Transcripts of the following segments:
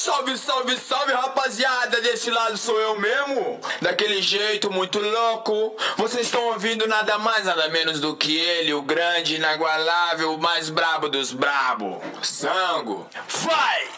Salve, salve, salve, rapaziada, desse lado sou eu mesmo. Daquele jeito muito louco. Vocês estão ouvindo nada mais, nada menos do que ele, o grande, inagualável, o mais brabo dos brabo, Sango. Vai!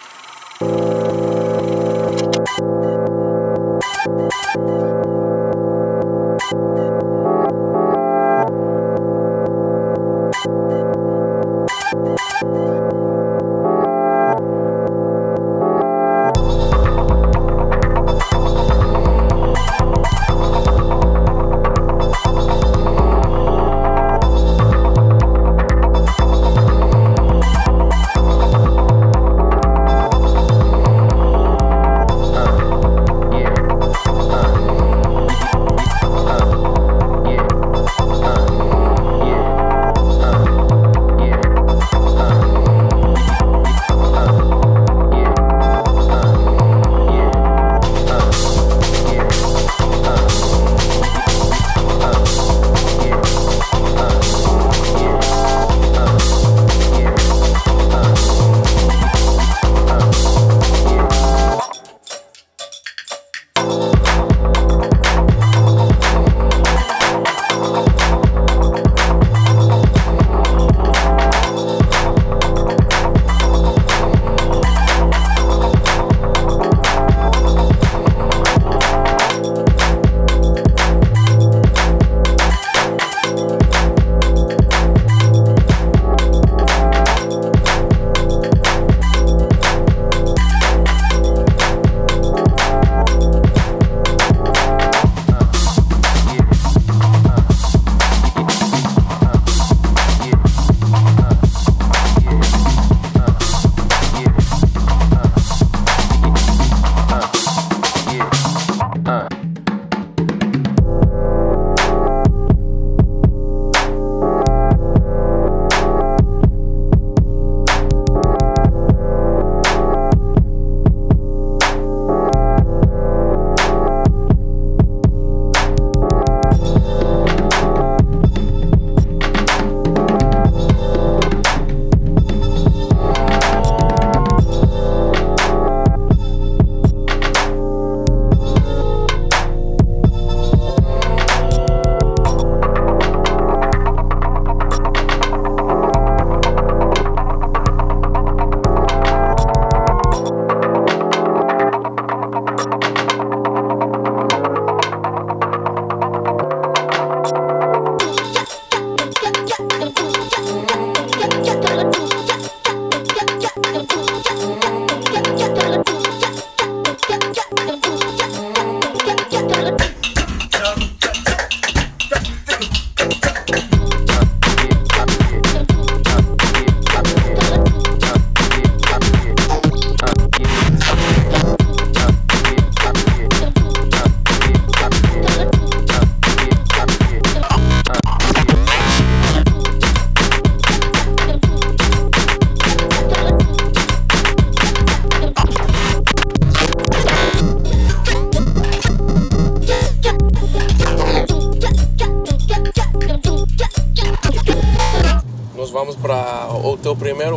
Vamos para o teu primeiro,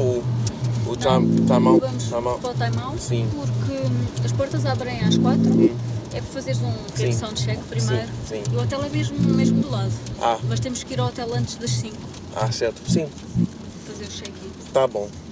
o Taimão? Vamos para o Taimão, sim. Porque as portas abrem às 4, é para fazeres um soundcheck primeiro, sim. E o hotel é mesmo do lado, Ah. Mas temos que ir ao hotel antes das 5. Ah, certo, sim. Fazer o check-in. Tá bom.